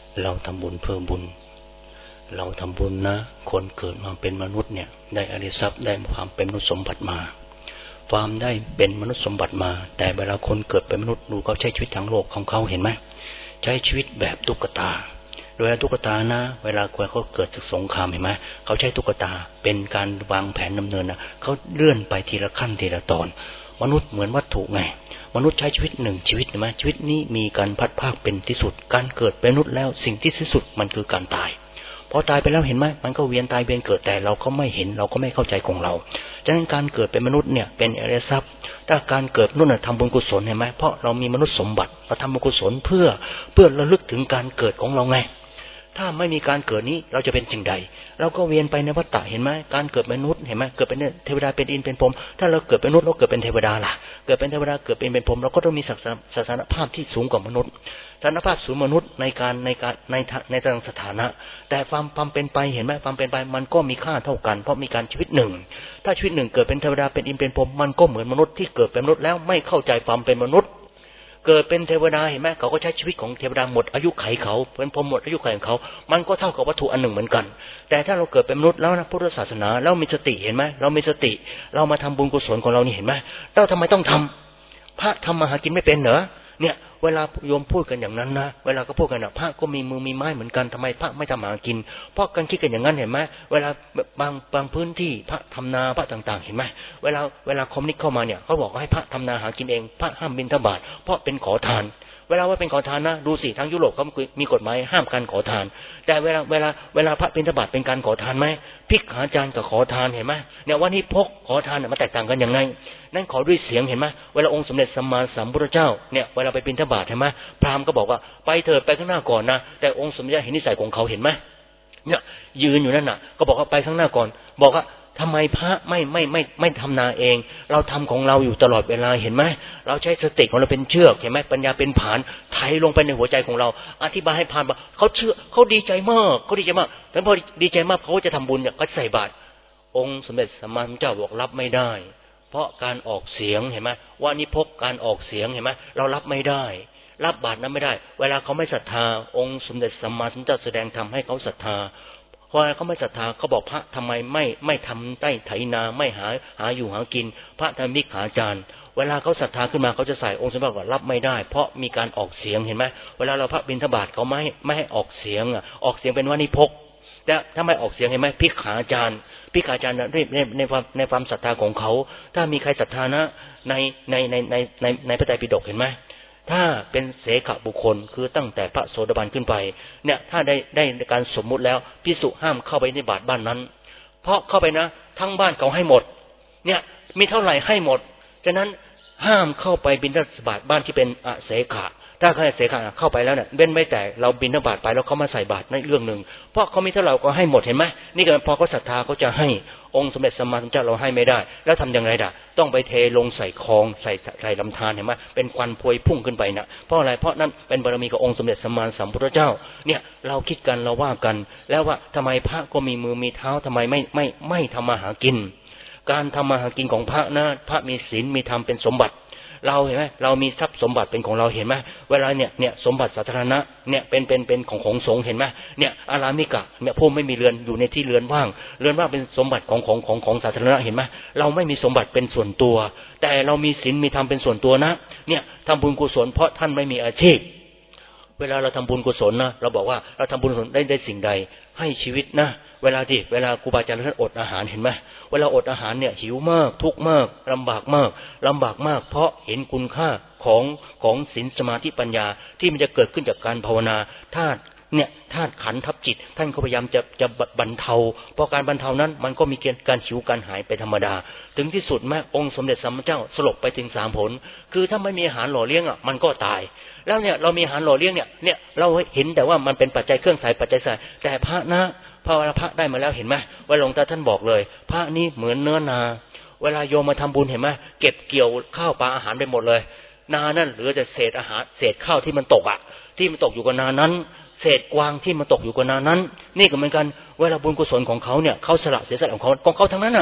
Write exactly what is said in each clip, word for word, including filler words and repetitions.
เราทำบุญเพิ่มบุญเราทำบุญนะคนเกิดมาเป็นมนุษย์เนี่ยได้อริยทรัพย์ได้ความเป็นมนุษย์สมบัติมาความได้เป็นมนุษย์สมบัติมาแต่เวลาคนเกิดเป็นมนุษย์ดูเขาใช้ชีวิตทางโลกของเขาเห็นไหมใช้ชีวิตแบบตุ๊กตาโดยตุ๊กตานะเวลาเขาเกิดศึกสงครามเห็นไหมเขาใช้ตุ๊กตาเป็นการวางแผนดำเนินนะเขาเลื่อนไปทีละขั้นทีละตอนมนุษย์เหมือนวัตถุไงมนุษย์ใช้ชีวิตหนึ่งชีวิตเห็นไหมชีวิตนี้มีการพัดภาคเป็นที่สุดการเกิดเป็นมนุษย์แล้วสิ่งที่ที่สุดมันคือการตายพอตายไปแล้วเห็นไหมมันก็เวียนตายเวียนเกิดแต่เราก็ไม่เห็นเราก็ไม่เข้าใจของเราฉะนั้นการเกิดเป็นมนุษย์เนี่ยเป็นอริยทรัพย์ถ้าการเกิดมนุษย์ทำบุญกุศลเห็นไหมเพราะเรามีมนุษย์สมบัติเราทำบุญกุศลเพื่อเพื่อระลึกถึงการเกิดของเราไงถ้าไม่มีการเกิดนี้เราจะเป็นสิ่งใดเราก็เวียนไปในวัฏฏะเห็นไหมการเกิดเป็นมนุษย์เห็นไหมเกิดเป็นเทวดาเป็นอินเป็นพรหมถ้าเราเกิดเป็นมนุษย์เราเกิดเป็นเทวดาล่ะเกิดเป็นเทวดาเกิดเป็นเป็นพรหมเราก็ต้องมีสถานภาพที่สูงกว่ามนุษย์สถานภาพสูงมนุษย์ในการในการในในทางสถานะแต่ความความเป็นไปเห็นไหมความเป็นไปมันก็มีค่าเท่ากันเพราะมีการชีวิตหนึ่งถ้าชีวิตหนึ่งเกิดเป็นเทวดาเป็นอินเป็นพรหมมันก็เหมือนมนุษย์ที่เกิดเป็นมนุษย์แล้วไม่เข้าใจความเป็นมนุษย์เกิดเป็นเทวดาเห็นไหมเขาก็ใช้ชีวิตของเทวดาหมดอายุไขเขาเป็นพรหมหมดอายุไขของเขามันก็เท่ากับวัตถุอันหนึ่งเหมือนกันแต่ถ้าเราเกิดเป็นมนุษย์แล้วนะพุทธศาสนาแล้วมีสติเห็นไหมเรามีสติเรามาทำบุญกุศลของเรานี่เห็นไหมเราทำไมต้องทำพระทำมาหากินไม่เป็นเหรอเนี่ยเวลาโยมพูดกันอย่างนั้นนะเวลาก็พูดกันนะพระก็มีมือมีไม้เหมือนกันทำไมพระไม่ทำหากินเพราะกันคิดกันอย่างนั้นเห็นไหมเวลาบางบางพื้นที่พระทำนาพระต่างๆเห็นไหมเวลาเวลาคอมมิวนิสต์เข้ามาเนี่ยเขาบอกให้พระทำนาหากินเองพระห้ามบิณฑบาตเพราะเป็นขอทานเวลาว่าเป็นขอทานนะดูสิทั้งยุโรปเขามีกฎหมายห้ามการขอทานแต่เวลาเวลาเวลาพระบิณฑบาตเป็นการขอทานไหมภิกขาจารย์กับขอทานเห็นไหมเนี่ยว่านี่พกขอทานมันแตกต่างกันยังไงนั่นขอด้วยเสียงเห็นไหมเวลาองค์สมเด็จสัมมาสัมพุทธเจ้าเนี่ยเวลาไปบิณฑบาตเห็นไหมพราหมณ์ก็บอกว่าไปเถิดไปข้างหน้าก่อนนะแต่องค์สมเด็จเห็นนิสัยของเขาเห็นไหมเนี่ยยืนอยู่นั่นน่ะก็บอกว่าไปข้างหน้าก่อนบอกว่าทำไมพระไม่ไม่ไม่ไม่ทำนาเองเราทำของเราอยู่ตลอดเวลาเห็นไหมเราใช้สติของเราเป็นเชือกเห็นไหมปัญญาเป็นผานไถลงไปในหัวใจของเราอธิบายให้ผ่านเขาเชื่อเขาดีใจมากเขาดีใจมากแต่พอดีใจมากเขาจะทำบุญเนี่ยก็ใส่บาตรองค์สมเด็จสัมมาสัมพุทธเจ้าบอกรับไม่ได้เพราะการออกเสียงเห็นไหมว่านิพกการออกเสียงเห็นไหมเรารับไม่ได้รับบาตรนั้นไม่ได้เวลาเขาไม่ศรัทธาองค์สมเด็จสัมมาสัมพุทธเจ้าแสดงธรรมให้เขาศรัทธาพอเขาไม่ศรัทธาเขาบอกพระทำไมไม่ไม่ทำใต้ไถนาไม่หาหาอยู่หากินพระธรรมิกขาจารย์เวลาเขาศรัทธาขึ้นมาเขาจะใส่องค์สมบัติว่ารับไม่ได้เพราะมีการออกเสียงเห็นไหมเวลาเราพระบิณฑบาตเขาไม่ไม่ให้ออกเสียงอ่ะออกเสียงเป็นวานิพกแต่ถ้าไม่ออกเสียงเห็นไหมภิกขาจารย์ภิกขาจารย์ในในในความในความศรัทธาของเขาถ้ามีใครศรัทธานะในในในในในในพระไตรปิฎกเห็นไหมถ้าเป็นเสขบุคคลคือตั้งแต่พระโสดาบันขึ้นไปเนี่ยถ้าได้ได้การสมมุติแล้วภิกษุห้ามเข้าไปในบาตรบ้านนั้นเพราะเข้าไปนะทั้งบ้านเขาให้หมดเนี่ยมีเท่าไหร่ให้หมดฉะนั้นห้ามเข้าไปบิณฑบาตบ้านที่เป็นอเสขะถ้าใครเสขะเข้าไปแล้วเนี่ยเว้นไม่แต่เราบิณฑบาตไปแล้วเขามาใส่บาตรในเรื่องหนึ่งเพราะเขามีเท่าไหร่ก็ให้หมดเห็นไหมนี่ก็พอเขาศรัทธาเขาจะให้องค์สมเด็จสัมมาสัมพุทธเจ้าเราให้ไม่ได้แล้วทำยังไงด่ะต้องไปเทลงใส่คลองใส่ใส่ลำธารเห็นไหมเป็นควันพวยพุ่งขึ้นไปนะเพราะอะไรเพราะนั่นเป็นบารมีขององค์สมเด็จสัมมาสัมพุทธเจ้าเนี่ยเราคิดกันเราว่ากันแล้วว่าทำไมพระก็มีมือมีเท้าทำไมไม่ไม่ไม่ทำมาหากินการทำมาหากินของพระนะพระมีศีลมีธรรมเป็นสมบัติเราเห็นไหมเรามีทรัพย์สมบัติเป็นของเราเห็นไหมเวลาเนี่ยเนี่ยสมบัติสาธารณะเนี่ยเป็นเป็นเป็นของของสงฆ์เห็นไหมเนี่ยอารามิกะเนี่ยผู้ไม่มีเรือนอยู่ในที่เรือนว่างเรือนว่างเป็นสมบัติของของของของสาธารณะเห็นไหมเราไม่มีสมบัติเป็นส่วนตัวแต่เรามีศีลมีธรรมเป็นส่วนตัวนะเนี่ยทำบุญกุศลเพราะท่านไม่มีอาชีพเวลาเราทำบุญกุศลนะเราบอกว่าเราทำบุญกุศลได้ได้สิ่งใดให้ชีวิตนะเวลาที่เวลาครูบาอาจารย์ท่านอดอาหารเห็นไหมเวลาอดอาหารเนี่ยหิวมากทุกข์มากลำบากมากลำบากมากเพราะเห็นคุณค่าของของศีลสมาธิปัญญาที่มันจะเกิดขึ้นจากการภาวนาธาตุเนี่ยธาตุขันธ์ทับจิตท่านก็พยายามจะจะบรรเทาเพราะการบรรเทานั้นมันก็มีการหิวการหายไปธรรมดาถึงที่สุดแม้องค์สมเด็จสัมมาสัมพุทธเจ้าสลบไปถึงสามผลคือถ้าไม่มีอาหารหล่อเลี้ยงอ่ะมันก็ตายแล้วเนี่ยเรามีอาหารหล่อเลี้ยงเนี่ยเนี่ยเราเห็นแต่ว่ามันเป็นปัจจัยเครื่องใส่ปัจจัยใส่แต่พระนะพอพระได้มาแล้วเห็นไหมว่าหลวงตาท่านบอกเลยพระนี่เหมือนเนื้อนาเวลาโยมมาทำบุญเห็นไหมเก็บเกี่ยวข้าวปลาอาหารไปหมดเลยนานั่นเหลือแต่เศษอาหารเศษข้าวที่มันตกอ่ะที่มันตกอยู่กับนานั้นเศษกวางที่มันตกอยู่กับนานั้นนี่ก็เหมือนกันเวลาบุญกุศลของเขาเนี่ยเขาสละเสียสละของเขาของเขาทั้งนั้นอ่ะ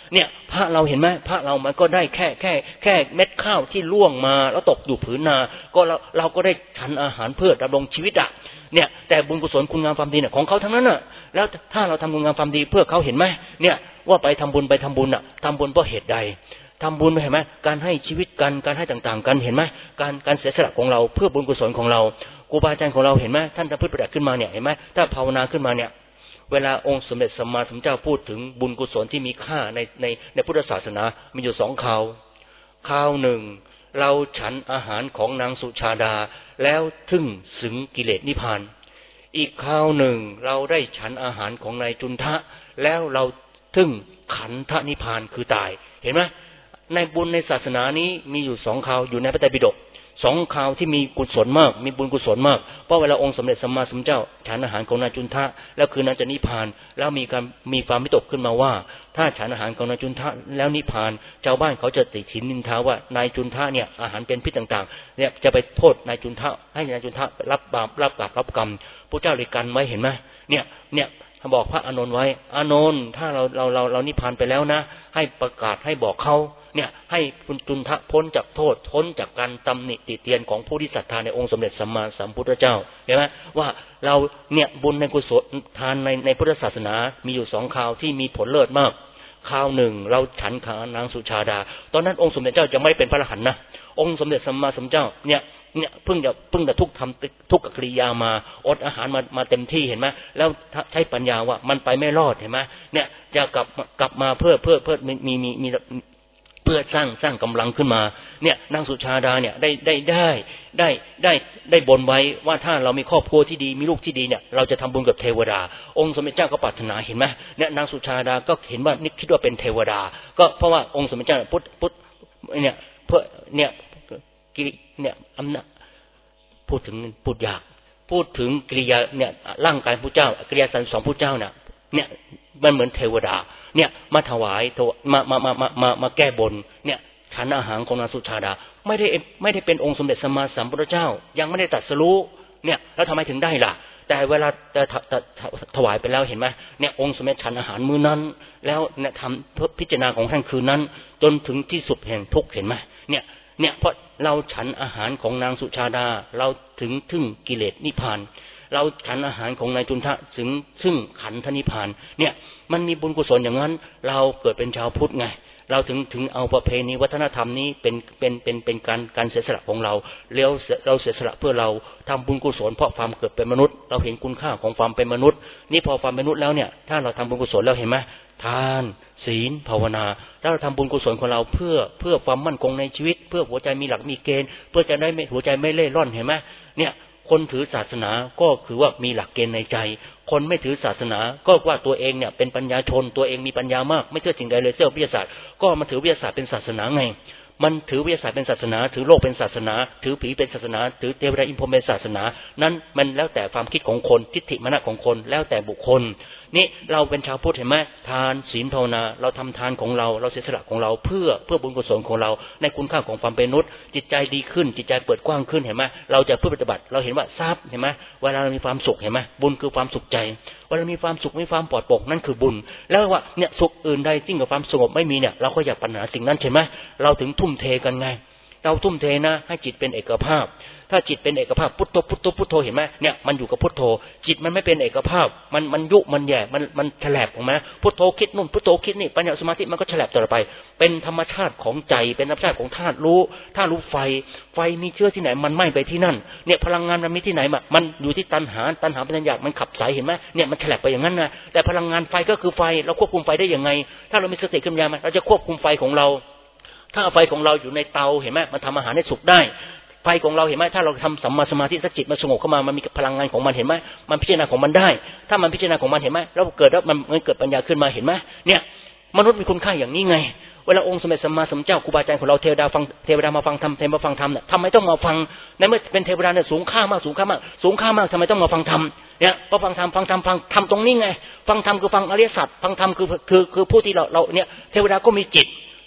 เนี่ยพระเราเห็นไหมพระเรามันก็ได้แค่แค่แค่เม็ดข้าวที่ล่วงมาแล้วตกอยู่ผืนนาก็เราเราก็ได้ฉันอาหารเพื่อดำรงชีวิตอ่ะเนี่ยแต่บุญกุศลคุณงามความดีเนี่ยของเขาทั้งนั้นน่ะแล้วถ้าเราทำคุณงามความดีเพื่อเขาเห็นไหมเนี่ยว่าไปทำบุญไปทำบุญอ่ะทำบุญเพราะเหตุใดทำบุญเห็นไหมการให้ชีวิตกันการให้ต่างๆกันเห็นไหมการการเสียสละของเราเพื่อบุญกุศลของเราครูบาอาจารย์ของเราเห็นไหมท่านจะพูดประดับขึ้นมาเนี่ยเห็นไหมถ้าภาวนาขึ้นมาเนี่ยเวลาองค์สมเด็จสัมมาสัมพุทธเจ้าพูดถึงบุญกุศลที่มีค่าในในในพุทธศาสนามีอยู่สองข่าวข่าวหนึ่งเราฉันอาหารของนางสุชาดาแล้วถึงถึงกิเลสนิพพานอีกข่าวหนึ่งเราได้ฉันอาหารของนายจุนทะแล้วเราถึงขันธนิพพานคือตายเห็นไหมในบุญในศาสนานี้มีอยู่สองข่าวอยู่ในพระไตรปิฎกสองข่าวที่มีกุศลมากมีบุญกุศลมากเพราะเวลาองค์สมเด็จสัมมาสัมพุทธเจ้าฉันอาหารของนายจุนทะแล้วคืนนั้นจะนิพพานแล้วมีการมีความวิตกขึ้นมาว่าถ้าฉันอาหารของนายจุนทะแล้วนิพพานชาวบ้านเขาจะติฉินนินทาว่านายจุนทะเนี่ยอาหารเป็นพิษต่างๆเนี่ยจะไปโทษนายจุนทะให้นายจุนทะรับบาปรับบาปรับกรรมพระเจ้าเลยกันไว้เห็นไหมเนี่ยเนี่ยบอกพระอานนท์ไว้อานนท์ถ้าเราเราเราเรานิพพานไปแล้วนะให้ประกาศให้บอกเขาเนี่ยให้คุณจุนทะพ้นจากโทษพ้นจากการตำหนิติเตียนของผู้ที่ศรัทธาในองค์สมเด็จสัมมาสัมพุทธเจ้าเห็นไหมว่าเราเนี่ยบุญในกุศลทานในในพุทธศาสนามีอยู่สองข่าวที่มีผลเลิศมากข่าวหนึ่งเราฉันขานางสุชาดาตอนนั้นองค์สมเด็จเจ้าจะไม่เป็นพระอรหันต์นะองค์สมเด็จสัมมาสัมพุทธเจ้าเนี่ยเนี่ยเพิ่งจะเพิ่งจะทุกทำทุกกิริยามาอดอาหารมามาเต็มที่เห็นไหมแล้วใช้ปัญญาว่ามันไปไม่รอดเห็นไหมเนี่ยจะกลับกลับมาเพื่อเพื่อเพื่อมีมีมีเพื่อสร้างสร้างกำลังขึ้นมาเนี่ยนางสุชาดาเนี่ยได้ได้ได้ได้ได้ได้บนไว้ว่าถ้าเรามีครอบครัวที่ดีมีลูกที่ดีเนี่ยเราจะทำบุญกับเทวดาองค์สมเด็จเจ้าก็ปรารถนาเห็นไหมเนี่ยนางสุชาดาก็เห็นว่านี่คิดว่าเป็นเทวดาก็เพราะว่าองค์สมเด็จเจ้าพุทธพุทธเนี่ยเพื่อเนี่ยกิเนี่ยอำนาจพูดถึงพูดยากพูดถึงกิริยาเนี่ยร่างกายพระเจ้ากิริยาสันสองพระเจ้าเนี่ยเนี่ยมันเหมือนเทวดาเนี่ยมาถวายมามามามามามาแก้บนเนี่ยฉันอาหารของนางสุชาดาไม่ได้ไม่ได้เป็นองค์สมเด็จสัมมาสัมพุทธเจ้ายังไม่ได้ตรัสรู้เนี่ยแล้วทำไมถึงได้ล่ะแต่เวลาจะถวายไปแล้วเห็นไหมเนี่ยองค์สมเด็จฉันอาหารมื้อนั้นแล้วเนี่ยทำพิจารณาของท่านคืนนั้นจนถึงที่สุดแห่งทุกข์เห็นไหมเนี่ยเนี่ยเพราะเราฉันอาหารของนางสุชาดาเราถึงถึงกิเลสนิพพานเราฉันอาหารของนายจุนทะถึงซึ่งขันธนิพพานเนี่ยมันมีบุญกุศลอย่างนั้นเราเกิดเป็นชาวพุทธไงเราถึงถึงเอาประเพณีวัฒนธรรมนี้เป็นเป็นเป็นเป็นการการเสียสละของเราแล้วเราเสียสละเพื่อเราทำบุญกุศลเพราะความเกิดเป็นมนุษย์เราเห็นคุณค่าของความเป็นมนุษย์นี่พอความเป็นมนุษย์แล้วเนี่ยถ้าเราทำบุญกุศลแล้วเห็นไหมทานศีลภาวนาถ้าเราทำบุญกุศลของเราเพื่อเพื่อความมั่นคงในชีวิตเพื่อหัวใจมีหลักมีเกณฑ์เพื่อจะได้ไม่หัวใจไม่เล่ร่อนเห็นไหมเนี่ยคนถือศาสนาก็คือว่ามีหลักเกณฑ์ในใจคนไม่ถือศาสนาก็ว่าตัวเองเนี่ยเป็นปัญญาชนตัวเองมีปัญญามากไม่เชื่อสิ่งใดเลยเชื่อวิทยาศาสตร์ก็มาถือวิทยาศาสตร์เป็นศาสนาไงมันถือวิทยาศาสตร์เป็นศาสนาถือโลกเป็นศาสนาถือผีเป็นศาสนาถือเทวดาอินพรหมเป็นศาสนานั้นมันแล้วแต่ความคิดของคนทิฏฐิมานะของคนแล้วแต่บุคคลนี่เราเป็นชาวพุทธเห็นไหมทานศีลภาวนาเราทำทานของเราเราเสียสละของเราเพื่อเพื่อบุญกุศลของเราในคุณค่าของความเป็นมนุษย์จิตใจดีขึ้นจิตใจเปิดกว้างขึ้นเห็นไหมเราจะเพื่อปฏิบัติเราเห็นว่าทราบเห็นไหมเวลาเรามีความสุขเห็นไหมบุญคือความสุขใจเวลามีความสุขมีความปลอดโปร่งนั่นคือบุญแล้วว่าเนี่ยสุขอื่นใดยิ่งกว่าความสงบไม่มีเนี่ยเราก็อยากปัญหาสิ่งนั้นใช่ไหมเราถึงทุ่มเทกันไงเราทุ่มเทนะให้จิตเป็นเอกภาพถ้าจิตเป็นเอกภาพพุทโธพุทโธพุทโธเห็นไหมเนี่ยมันอยู่กับพุทโธจิตมันไม่เป็นเอกภาพมันมันยุมันแย่มันมันแฉลบออกมาพุทโธคิดนู่นพุทโธคิดนี่ปัญญาสมาธิมันก็แฉลบต่อไปเป็นธรรมชาติของใจเป็นธรรมชาติของธาตุรู้ธาตุรู้ไฟไฟมีเชื้อที่ไหนมันไหม้ไปที่นั่นเนี่ยพลังงานมันมีที่ไหนมามันอยู่ที่ตัณหาตัณหาปัญญามันขับสายเห็นไหมเนี่ยมันแฉลบไปอย่างนั้นนะแต่พลังงานไฟก็คือไฟเราควบคุมไฟได้ยังไงถ้าเรามีสติขึ้นมาเราจะควบคุมไฟของเราถ้าไฟของเราอยู่ในเตาเห็นไหมมันทำอาหารให้สุกได้ไฟของเราเห็นไหมถ้าเราทำสัมมาสมาธิจิตมันสงบเข้ามามันมีพลังงานของมันเห็นไหมมันพิจารณาของมันได้ถ้ามันพิจารณาของมันเห็นไหมแล้วเกิดแล้วมันมันเกิดปัญญาขึ้นมาเห็นไหมเนี่ยมนุษย์มีคุณค่าอย่างนี้ไงเวลาองค์สมเด็จสัมมาสัมพุทธเจ้าครูบาอาจารย์ของเราเทวดาฟังเทวดามาฟังธรรมเทวดามาฟังธรรมเนี่ยทำไมต้องมาฟังในเมื่อเป็นเทวดาเนี่ยสูงค่ามากสูงค่ามากสูงค่ามากทำไมต้องมาฟังธรรมเนี่ยพอฟังธรรมฟังธรรมฟังธรรมตรงนี้ไงฟังธรรมคือฟังอริยสัจฟังธรรมคือคือคือผู้ที่เราเราเนี่ยเทวดาก็มีจิต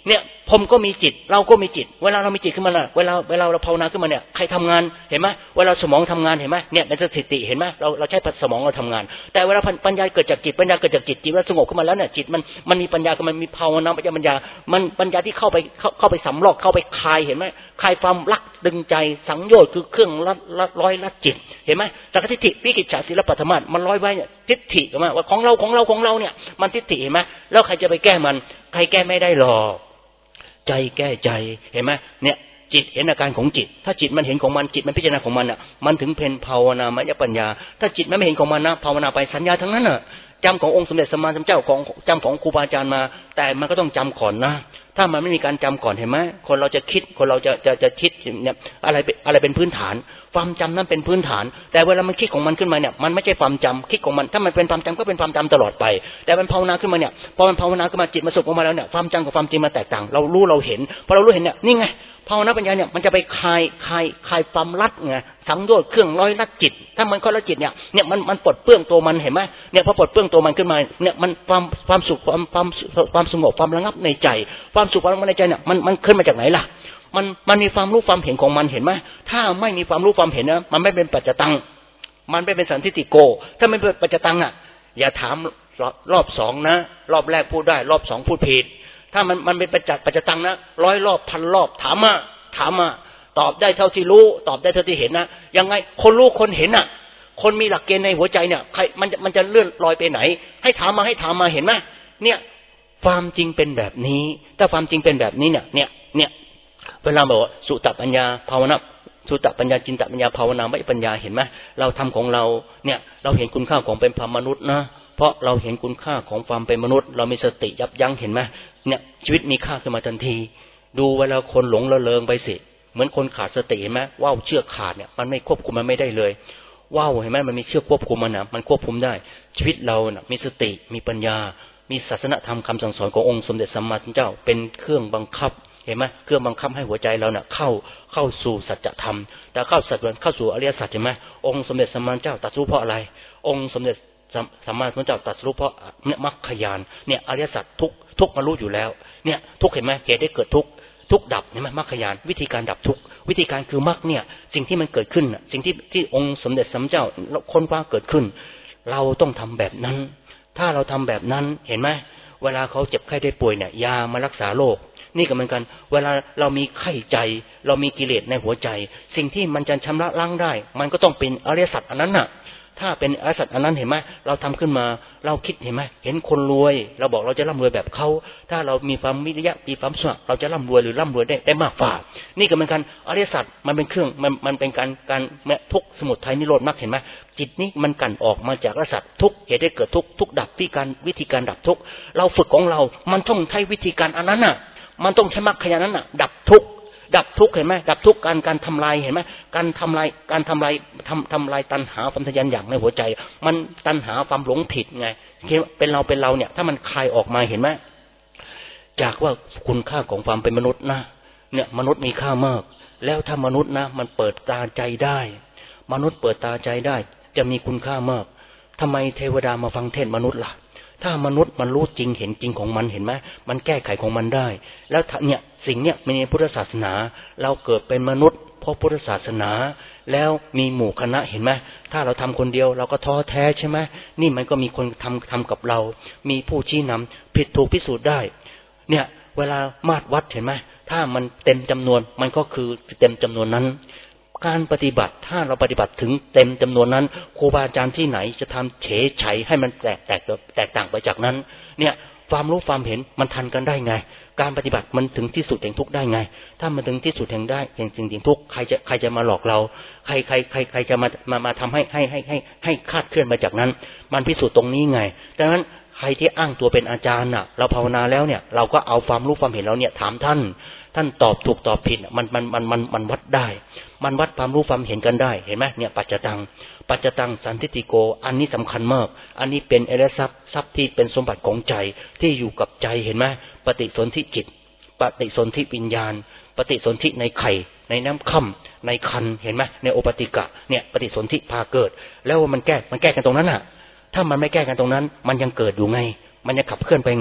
เนี่ยผมก็มีจิตเราก็มีจิตเวลาเรามีจิตขึ้นมาน่ะเวลาเวลาเราภาวนาขึ้นมาเนี่ยใครทำงานเห็นไหมเวลาสมองทำงานเห็นไหมเนี่ยเป็นสถิติเห็นไหมเราเราใช้สมองเราทำงานแต่เวลาปัญญาเกิดจากจิตปัญญาเกิดจากจิตจิตว่าสงบขึ้นมาแล้วเนี่ยจิตมันมันมีปัญญามันมีภาวนาปัญญาปัญญามันปัญญาที่เข้าไปเข้าเข้าไปสำรอกเข้าไปคลายเห็นไหมคลายความรักดึงใจสังโยชน์คือเครื่องลัดลัดร้อยลัดจิตเห็นไหมสักทิฏฐิวิกิจฉาศีลปัตมาสมันร้อยไว้เนี่ยทิฏฐิมาว่าของเราของเราของเราเนี่ยมันทิฏฐิเห็นไหมแล้วใครจะไปแก้มันใครแก้ไม่ได้หรอกใจแก้ใจเห็นไหมเนี่ยจิตเห็นอาการของจิตถ้าจิตมันเห็นของมันจิตมันพิจารณาของมันอ่ะมันถึงเป็นภาวนามยปัญญาถ้าจิตมันไม่เห็นของมันนะภาวนาไปสัญญาทั้งนั้นอ่ะจำขององค์สมเด็จสัมมาสัมพุทธเจ้าของจำของครูบาอาจารย์มาแต่มันก็ต้องจำก่อนนะถ้ามันไม่มีการจำก่อนเห็นไหมคนเราจะคิดคนเราจะจะจะคิดเนี่ยอะไรอะไรเป็นพื้นฐานความจำนั้นเป็นพื้นฐานแต่เวลามันคิดของมันขึ้นมาเนี่ยมันไม่ใช่ความจำคิดของมันถ้ามันเป็นความจำก็เป็นความจำตลอดไปแต่มันภาวนาขึ้นมาเนี่ยพอมันภาวนาขึ้นมาจิตมาสุขออกมาแล้วเนี่ยความจำกับความจริงมาแตกต่างเรารู้เราเห็นพอเรารู้เห็นเนี่ยนี่ไงภาวนาปัญญาเนี่ยมันจะไปคลายคลายคลายความรัดไงสังโยชน์เครื่องร้อยรัดจิตถ้ามันข้อละจิตเนี่ยเนี่ยมันมันปลดเปลื้องตัวมันเห็นไหมเนี่ยพอปลดเปลื้องตัวมันขึ้นมาเนี่ยมันความความสุขความความความสงบความระงับในใจความสุขความระงับในใจเนี่ยมันมันขึ้นมาจากไหนล่ะมันมันมีความรู้ความเห็นของมันเห็นไหมถ้าไม่มีความรู้ความเห็นนะมันไม่เป็นปัจจตังมันไม่เป็นสันทิฏฐิโกถ้าไม่เป็นปัจจตังอ่ะอย่าถามรอบสองนะรอบแรกพูดได้รอบสองพูดผิดถ้ามันมันเป็นปัจจปัจจตังนะร้อยรอบพันรอบถามมาถามมาตอบได้เท่าที่รู้ตอบได้เท่าที่เห็นนะยังไงคนรู้คนเห็นอ่ะคนมีหลักเกณฑ์ในหัวใจเนี่ยใครมันมันจะเลื่อนลอยไปไหนให้ถามมาให้ถามมาเห็นไหมเนี่ยความจริงเป็นแบบนี้ถ้าความจริงเป็นแบบนี้เนี่ยเนี่ยเนี่ยเวลาบอกว่าสุตตปัญญาภาวนาสุตตปัญญาจินตปัญญาภาวนาไม่ปัญญาเห็นไหมเราทำของเราเนี่ยเราเห็นคุณค่าของเป็นพระมนุษย์นะเพราะเราเห็นคุณค่าของความเป็นมนุษย์เรามีสติยับยั้งเห็นไหมเนี่ยชีวิตมีค่าขึ้นมาทันทีดูเวลาคนหลงละเลงไปสิเหมือนคนขาดสติเห็นไหมว่าวเชือกขาดเนี่ยมันไม่ควบคุมมันไม่ได้เลยว่าวเห็นไหมมันมีเชือกควบคุมมันนะมันควบคุมได้ชีวิตเรานะมีสติมีปัญญามีศาสนธรรมคำสั่งสอนขององค์สมเด็จสัมมาสัมพุทธเจ้าเป็นเครื่องบังคับเห็นไหมเครื่องบังคับให้หัวใจเราเนี่ยเข้าเข้าสู่สัจธรรมแต่เข้าสัจเข้าสู่อริยสัจเห็นไหมองค์สมเด็จสัมมาสัมพุทธเจ้าตรัสรู้เพราะอะไรองค์สมเด็จสัมมาสัมพุทธเจ้าตรัสรู้เพราะเนี่ยมรรคญาณเนี่ยอริยสัจทุกทุกมารู้อยู่แล้วเนี่ยทุกเห็นไหมเหตุได้เกิดทุกทุกดับเห็นไหมมรรคญาณวิธีการดับทุกวิธีการคือมรรคเนี่ยสิ่งที่มันเกิดขึ้นสิ่งที่ที่องค์สมเด็จสัมมาสัมพุทธเจ้าค้นคว้าเกิดขึ้นเราต้องทำแบบนั้นถ้าเราทำแบบนั้นเห็นไหมเวลาเขาเจ็บไข้ได้ป่วยเนี่ยยามารักษาโรคนี่ก็เหมือนกันเวลาเรามีไข้ใจเรามีกิเลสในหัวใจสิ่งที่มันจะชำระล้างได้มันก็ต้องเป็นอริยสัจอันนั้นน่ะถ้าเป็นอริยสัจอันนั้นเห็นไหมเราทำขึ้นมาเราคิดเห็นไหมเห็นคนรวยเราบอกเราจะร่ำรวยแบบเขาถ้าเรามีความวิริยะมีความสุขเราจะร่ำรวยหรือร่ำรวยได้ได้มากกว่านี่ก็เหมือนกันอริยสัจมันเป็นเครื่องมันมันเป็นการการทุกข์สมุทัยนิโรธมรรคเห็นไหมจิตนี้มันกันออกมาจากอริยสัจทุกเหตุได้เกิดทุกทุกดับที่การวิธีการดับทุกเราฝึกของเรามันต้องใช้วิธีการอันนั้นน่ะมันต้องใช้มรรคญาณนั้นน่ะดับทุกข์ดับทุกข์เห็นไหมดับทุกข์การการทำลายเห็นไหมการทำลายการทำลายทำทำลายตัณหาความทะยานอยากในหัวใจมันตัณหาความหลงผิดไงเป็นเราเป็นเราเนี่ยถ้ามันคลายออกมาเห็นไหมจากว่าคุณค่าของความเป็นมนุษย์นะเนี่ยมนุษย์มีค่ามากแล้วถ้ามนุษย์นะมันเปิดตาใจได้มนุษย์เปิดตาใจได้จะมีคุณค่ามากทำไมเทวดามาฟังเทศมนุษย์ล่ะถ้ามนุษย์มันรู้จริงเห็นจริงของมันเห็นไหมมันแก้ไขของมันได้แล้วเนี่ยสิ่งเนี้ยในพุทธศาสนาเราเกิดเป็นมนุษย์เพราะพุทธศาสนาแล้วมีหมู่คณะเห็นไหมถ้าเราทำคนเดียวเราก็ท้อแท้ใช่ไหมนี่มันก็มีคนทำทำกับเรามีผู้ชี้นำผิดถูกพิสูจน์ได้เนี่ยเวลามาตรวัดเห็นไหมถ้ามันเต็มจำนวนมันก็คือเต็มจำนวนนั้นการปฏิบัติถ้าเราปฏิบัติถึงเต็มจำนวนนั้นครูบาอาจารย์ที่ไหนจะทำเฉยไฉให้มันแตกแตกแตกต่างไปจากนั้นเนี่ยความรู้ความเห็นมันทันกันได้ไงการปฏิบัติมันถึงที่สุดแห่งทุกข์ได้ไงถ้ามันถึงที่สุดแห่งได้แห่งสิ่งสิ่งทุกข์ใครจะใครจะมาหลอกเราใครใครใครใครจะมามามาทำให้ให้ให้ให้ให้คาดเคลื่อนมาจากนั้นมันพิสูจน์ตรงนี้ไงดังนั้นใครที่อ้างตัวเป็นอาจารย์น่ะเราภาวนาแล้วเนี่ยเราก็เอาความรู้ความเห็นเราเนี่ยถามท่านท่านตอบถูกตอบผิดมันมันมันมันมันวัดได้มันวัดความรู้ความเห็นกันได้เห็นไหมเนี่ยปัจจตังปัจจตังสันทิฏฐิโกอันนี้สำคัญมากอันนี้เป็นอริยทรัพย์ทรัพย์ที่เป็นสมบัติของใจที่อยู่กับใจเห็นไหมปฏิสนธิจิตปฏิสนธิวิญญาณปฏิสนธิในไข่ในน้ำค่ำในคันเห็นไหมในโอปติกะเนี่ยปฏิสนธิพาเกิดแล้วมันแก้มันแก้กันตรงนั้นน่ะถ้ามันไม่แก้กันตรงนั้นมันยังเกิดอยู่ไงมันยังขับเคลื่อนไปไง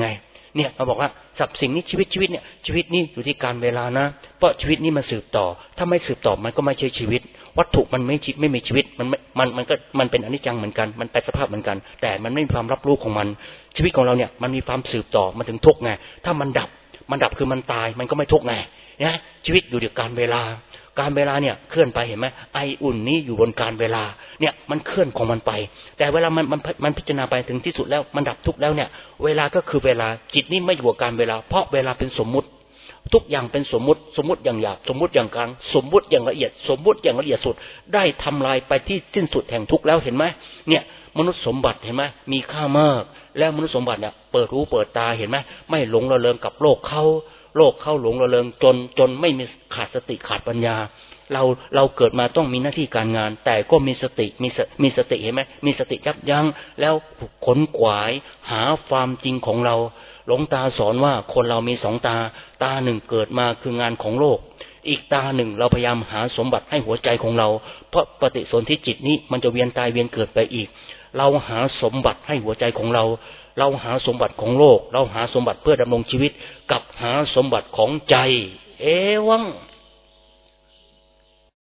เนี่ยเราบอกว่าสับสิ่งนี้ชีวิตชีวิตเนี่ยชีวิตนี้อยู่ที่การเวลานะเพราะชีวิตนี้มันสืบต่อถ้าไม่สืบต่อมันก็ไม่ใช่ชีวิตวัตถุมันไม่ไม่มีชีวิตมันมันมันก็มันเป็นอนิจจังเหมือนกันมันแปรสภาพเหมือนกันแต่มันไม่มีความรับรู้ของมันชีวิตของเราเนี่ยมันมีความสืบต่อมันถึงทุกข์ไงถ้ามันดับมันดับคือมันตายมันก็ไม่ทุกข์ไงนะชีวิตอยู่ที่การเวลาการเวลาเนี่ยเคลื่อนไปเห็นไหมไออุ่นนี้อยู่บนการเวลาเนี่ยมันเคลื่อนของมันไปแต่เวลามันมันมันพิจารณาไปถึงที่สุดแล้วมันดับทุกข์แล้วเนี่ยเวลาก็คือเวลาจิตนี่ไม่อยู่กับการเวลาเพราะเวลาเป็นสมมุติทุกอย่างเป็นสมมุติสมมุติอย่างหยาบสมมุติอย่างกลางสมมุติอย่างละเอียดสมมุติอย่างละเอียดสุดได้ทำลายไปที่สิ้นสุดแห่งทุกข์แล้วเห็นไหมเนี่ยมนุษย์สมบัติเห็นไหมมีค่ามากแล้วมนุษย์สมบัติเนี่ยเปิดหูเปิดตาเห็นไหมไม่หลงระเริงกับโลกเขาโลกเข้าหลงระเริงจนจนไม่มีขาดสติขาดปัญญาเราเราเกิดมาต้องมีหน้าที่การงานแต่ก็มีสติมีมีสติเห็นไหมมีสติยับยั้งแล้วขนขวายหาความจริงของเราหลวงตาสอนว่าคนเรามีสองตาตาหนึ่งเกิดมาคืองานของโลกอีกตาหนึ่งเราพยายามหาสมบัติให้หัวใจของเราเพราะปฏิสนธิจิตนี้มันจะเวียนตายเวียนเกิดไปอีกเราหาสมบัติให้หัวใจของเราเราหาสมบัติของโลกเราหาสมบัติเพื่อดำรงชีวิตกับหาสมบัติของใจเอวัง